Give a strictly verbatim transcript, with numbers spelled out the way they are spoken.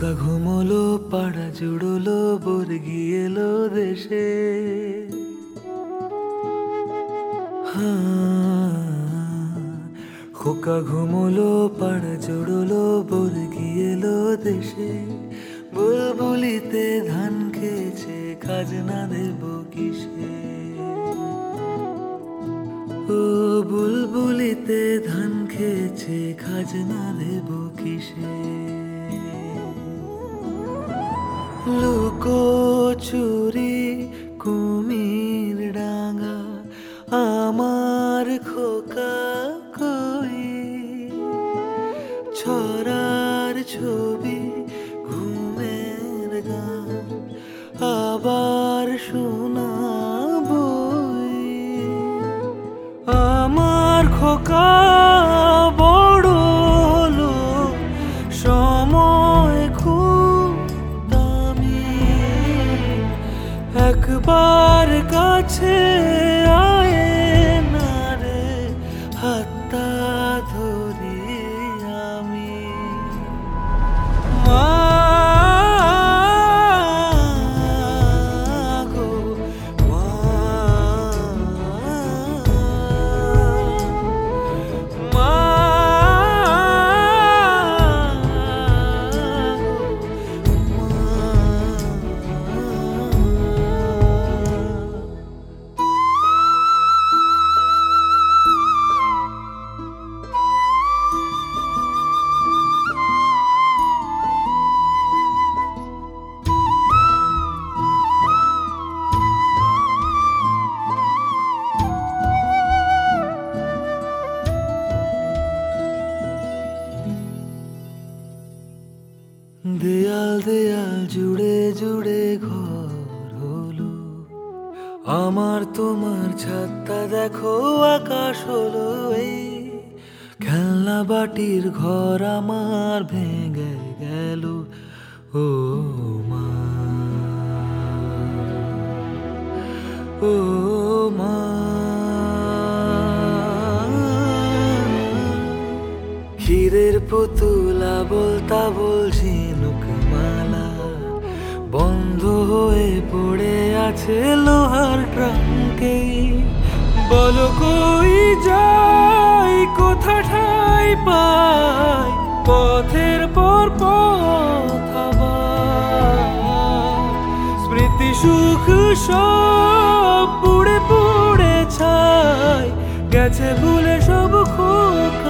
খোকা ঘুমলো পাড়া জুড়লো বর্গি এলো দেশে। খোকা ঘুমলো পাড়া জুড়লো বর্গি এলো দেশে। বুলবুলিতে ধান খেয়েছে খাজনা দেব কিসে। ও বুলবুলিতে ধান খেয়েছে খাজনা দেব কিসে। লুকো চুরি কুমির ডাঙ্গা আমার খোকা কই। ছড়ার ছবি ঘুমের গান আবার শোনাবই। আমার খোকা বড় হলো সময় খুব দামি। একবার কাছে আয় না রে হাতটা ধরি আমি। মা গো মা, মা দেয়াল দেয়াল জুড়ে জুড়ে ঘর হলো আমার তোমার। ছাদটা দেখো আকাশ হলো এই। খেলনা বাটির ঘর আমার ভেঙে গেল ও মা, ও মা। ক্ষীরের পুতুলা বলতা বলছি নুকমালা বন্ধ হয়ে পড়ে আছে লোহার ট্রাঙ্কে। বলো কই যাই কোথা ঠাই পাই পথের পর পথ আবার। স্মৃতি সুখ সব পুড়ে পুড়ে ছাই গেছে ভুলে সব খোকা।